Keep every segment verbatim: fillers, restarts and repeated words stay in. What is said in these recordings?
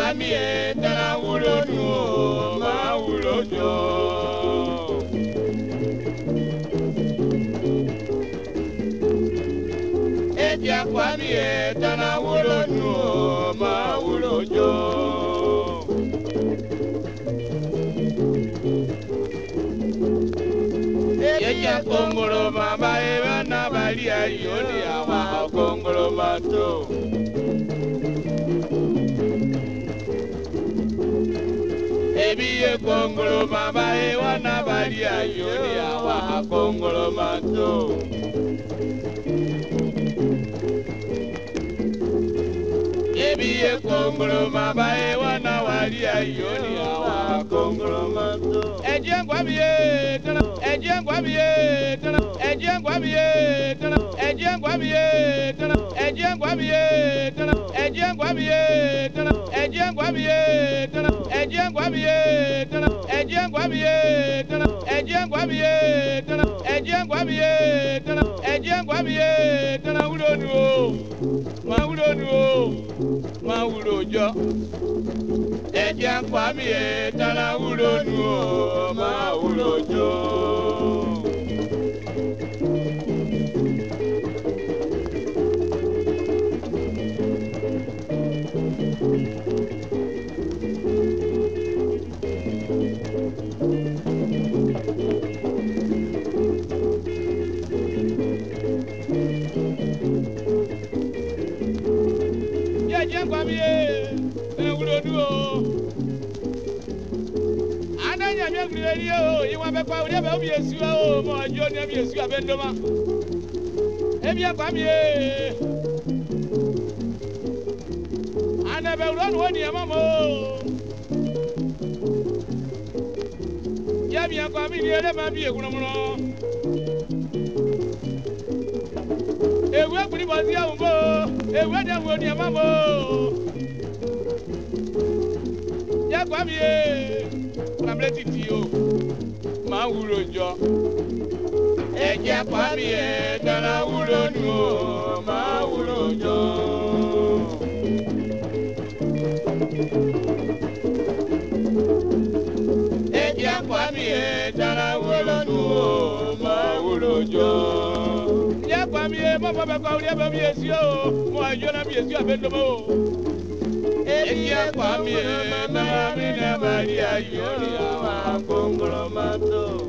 kwami e tana wulo nu ma wulo jo. Eja kwami e tana wulo nu ma wulo jo. Eja kongolo mama e bana bali ayo ni awa kongolo mato. Ebiye kongolo mama e wana bali ayo ni awa kongolo mato. Ebiye kongolo mama e wana bali ayo ni awa kongolo mato. Eje ngwabiye tana eje ngwabiye tana eje ngwabiye tana eje ngwabiye tana eje ngwabiye tana eje ngwabiye tana eje ngwabiye tana eje ngwabiye tana eje ngwabiye tana eje ngwabiye tana eje ngwabiye tana eje ngwabiye tana ulonu o ma ulonu o ma ulojo eje ngwabiye tana ulonu o ma ulojo. Ananya miagri o iwa be kwa uri be obi esu o mo ajo ni abi esu abendoma ebi akwa mi e ana be uro no ni mama o ya bi akwa mi ni ele ma bi eguno mo ewu ekuri bo si awunbo ewu de wo ni mama o ya kwa mi e Ramleti tio ma wulo jo eje kwa mi e tana wulo nu ma wulo jo. Eje kwa mi e tana wulo nu ma wulo jo. Ya kwa mi e mo baba kwa uri ba mi esi o mo ajo na mi esi abendo mo. Eja kwa mi e na mi na Maria yoni awa kongolo mato.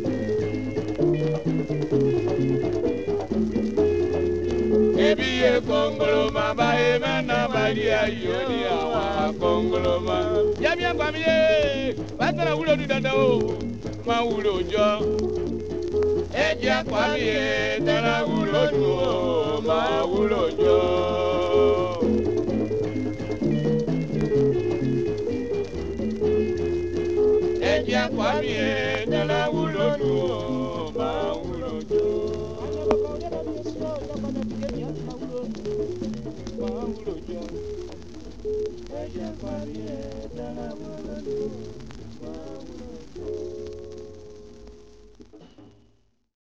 Ebiye kongolo mama e na Maria yoni awa kongolo mato. Ya mi kwa mi e batana wulo du danda o ma wulo jo. Eja kwa mi e tana wulo du o ma wulo jo. Eja kwa mi e tana wulo nu ma wulo jo. Ma wulo jo. Eja kwa mi e